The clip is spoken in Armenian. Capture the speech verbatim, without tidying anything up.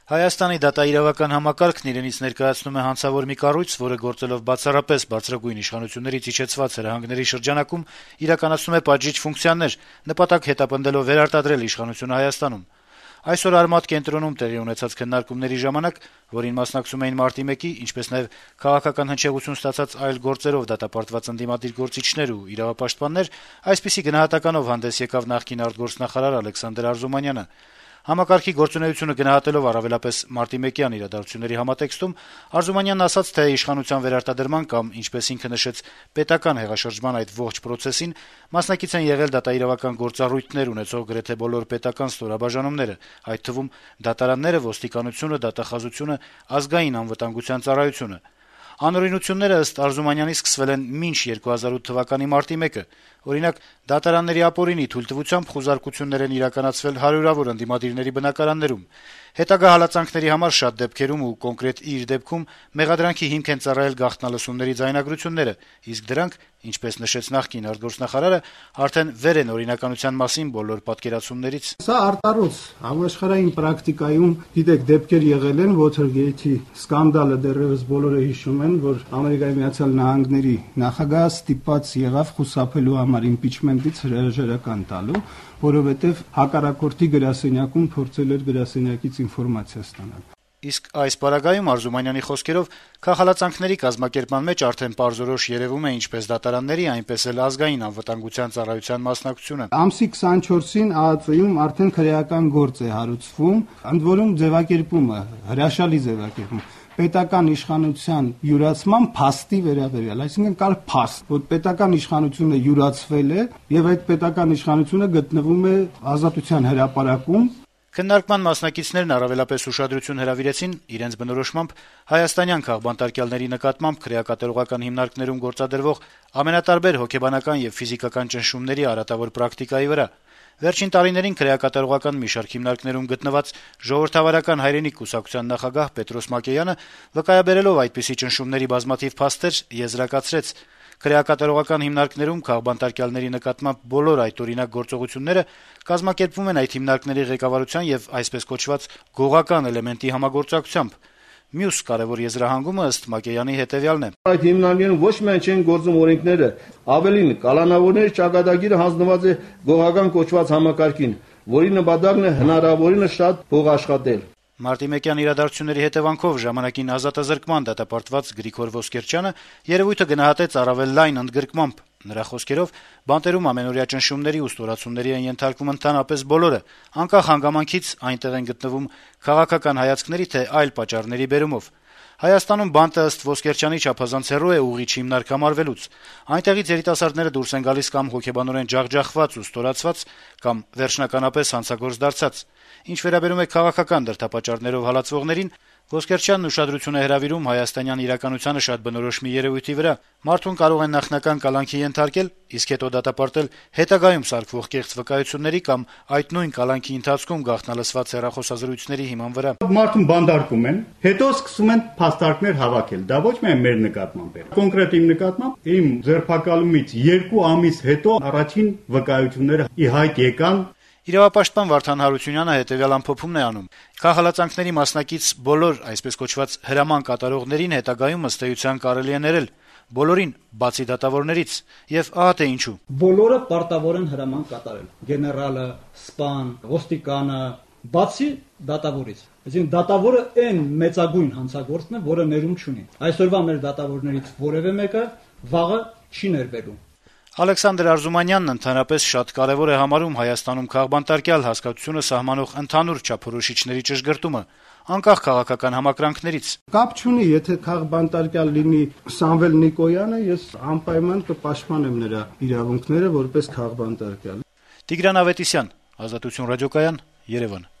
Հայաստանի դատաիրավական համակարգն իրենից ներկայացնում է հանցավոր մի կառույց, որը գործելով բացառապես բարձրագույն իշխանություններից իջեցված հրահանգների շրջանակում իրականացնում է պատժիչ ֆունկցիաներ, նպատակ հետապնդելով վերարտադրել իշխանությունը Հայաստանում։ Այսօր «Արմաթ» կենտրոնում տեղի ունեցած քննարկումների ժամանակ, որին մասնակցում էին մարտի մեկի, ինչպես նաև քաղաքական հնչեղություն ստացած այլ գործերով դատապարտված ընդդիմադիր գործիչներ ու իրավապաշտպաններ, այսպիսի գնահատականով հանդես եկավ նախկին արտգործնախարար Ալեքսանդր Արզումանյանը։ Համակարգի գործունեությունը գնահատելով առավելապես մարտի մեկյան իրադարձությունների համատեքստում, Արզումանյանն ասաց, թե իշխանության վերարտադրման կամ, ինչպես ինքը նշեց, պետական հեղաշրջման այդ ողջ պրոցեսին մասնակից են եղել դատաիրավական գործառույթներ ունեցող գրեթե բոլոր պետական ստորաբաժանումները, այդ թվում դատարանները, ոստիկանությունը, դատախազությունը, ազգային անվտանգության ծառայությունը։ Անօրինությունները ըստ Արզումանյանի սկսվել են մինչ երկու հազար ութ թվականի մարտի մեկը։ Օրինակ, դատարանների ապօրինի թույլտվությամբ խուզարկություններ են իրականացվել հարյուրավոր ընդդիմադիրների բնակարաններում։ Հետագա հալածանքների համար շատ դեպքերում ու կոնկրետ իր դեպքում մեղադրանքի հիմք են ծառայել գաղտնալսումների ձայնագրությունները, իսկ դրանք, ինչպես նշեց նախկին արտգործնախարարը, արդեն վեր են օրինականության մասին բոլոր պատկերացումներից։ Սա արտարոց համաշխարհային պրակտիկայում, գիտեք, դեպքեր եղել են, Watergate-ի սկանդալը դեռևս բոլորը հիշում են, որ Ամերիկայի Միացյալ Նահանգների նախագահը ստիպված եղավ խուսափելու համար իմպիչմենտից հրաժարական տալու, որովհետև հակառակորդի գրասենյակում փորձել էր գրասենյակից ինֆորմացիա ստանալ։ Իսկ այս պարագայում Արզումանյանի խոսքերով քաղաքացիների կազմակերպման մեջ արդեն պարզորոշ երևում է ինչպես դատարանների, այնպես էլ ազգային անվտանգության ծառայության մասնակցությունը։ Ամսի քսանչորսին ԱԱԾ-ում արդեն քրեական գործ է հարուցվում, ընդ որում ձևակերպումը, հրաշալի ձևակերպում պետական իշխանության յուրացման փաստի վերաբերյալ, այսինքն կար փաստ, որ պետական իշխանությունը յուրացվել է եւ այդ պետական իշխանությունը գտնվում է ազատության հրապարակում։ Քննարկման մասնակիցներն առավելապես ուշադրություն հրավիրեցին իրենց բնորոշմամբ հայաստանյան քաղբանտարկյալների նկատմամբ քրեակատարողական հիմնարկներում գործադրվող ամենատարբեր հոգեբանական եւ ֆիզիկական ճնշումների արատավոր պրակտիկայի վրա։ Վերջին տարիներին քրեակատարողական մի շարք հիմնարկներում գտնված ժողովրդավարական հայրենիք կուսակցության նախագահ Պետրոս Մակեյանը վկայաբերելով այդպիսի ճնշումների բազմաթիվ փաստեր եզրակացրեց. Քրեակատարողական հիմնարկներում քաղբանտարկյալների նկատմամբ բոլոր այդ օրինակ գործողությունները կազմակերպվում են այդ հիմնարկների ղեկավարության եւ այսպես կոչված գողական էլեմենտի համագործակցությամբ։ Մյուս կարևոր եզրահանգումը ըստ Մակեյանի հետեւյալն է. Այդ հիմնարկներում ոչ միայն չեն գործում օրենքները, ավելին կալանավորների ճակատագիրը հանձնված է գողական կոչված համակարգին, որի նպատակն է հնարավորինս շատ փող աշխատել։ Մարտի մեկյան իրադարձությունների հետևանքով ժամանակին ազատազրկման դատապարտված Գրիգոր Ոսկերչյանը երևույթը գնահատեց առավել լայն ընդգրկմամբ։ Նրա խոսքերով բանտերում ամենօրյա ճնշումների ու ստորացումների են ենթարկվում ընդհանրապես բոլորը, անկախ հանգամանքից այնտեղ են գտնվում քաղաքական հայացքների թե այլ պատճառների բերումով։ Հայաստանում բանտը ըստ Ոսկերչյանի չափազանց հեռու է ուղիչ հիմնարկ համարվելուց։ Այնտեղից երիտասարդները դուրս են գալիս կամ հոգեբանորեն ջախջախված ու ստորացված, կամ վերջնականապես հանցագործ դարձած։ Ինչ վերաբերում է քաղաքական դրդապատճառներով հալածվողներին, Ոսկերչյանն ուշադրություն է հրավիրում հայաստանյան իրականությանը շատ բնորոշ մի երևույթի վրա։ Մարդուն կարող են նախնական կալանքի ենթարկել, իսկ հետո դատապարտել հետագայում սարքվող կեղծ վկայությունների կամ այդ նույն կալանքի ընթացքում գաղտնալսված հեռախոսազրույցների հիման վրա։ Մարդուն բանդարկում են, հետո սկսում են փաստարկներ հավաքել։ Դա ոչ միայն մեր նկատմամբ է։ Կոնկրետ իմ նկատմամբ իմ ձերբակալումից երկու ամիս հետո առաջին վկայությունները ի հայտ եկան։ Իրավապաշտպան Վարդան Հարությունյանը հետեւյալ ամփոփումն է անում. Քաղաքացիների մասնակից բոլոր այսպես կոչված հրաման կատարողներին հետագայում ըստ էության կարելի է ներել, բոլորին բացի դատավորներից, եւ ահա թե ինչու։ Բոլորը պարտավոր են հրաման կատարել։ Գեներալը, սպան, ոստիկանը, բացի դատավորից։ Այսինքն դատավորը այն մեծագույն հանցագործն է, որը ներում չունի։ Այսօրվա մեր դատավորներից որևէ մեկը վաղը չի ներվելու։ Ալեքսանդր Արզումանյանն ընդհանրապես շատ կարևոր է համարում Հայաստանում քաղբանտարկյալ հասկացությունը սահմանող ընդհանուր չափորոշիչների ճշգրտումը, անկախ քաղաքական համակրանքներից։ Կապ չունի, եթե քաղբանտարկյալ լինի Սամվել Նիկոյանը, ես անպայման կպաշտպանեմ նրա իրավունքները որպես քաղբանտարկյալ։ Տիգրան Ավետիսյան, Ազատություն ռադիոկայան, Երևան։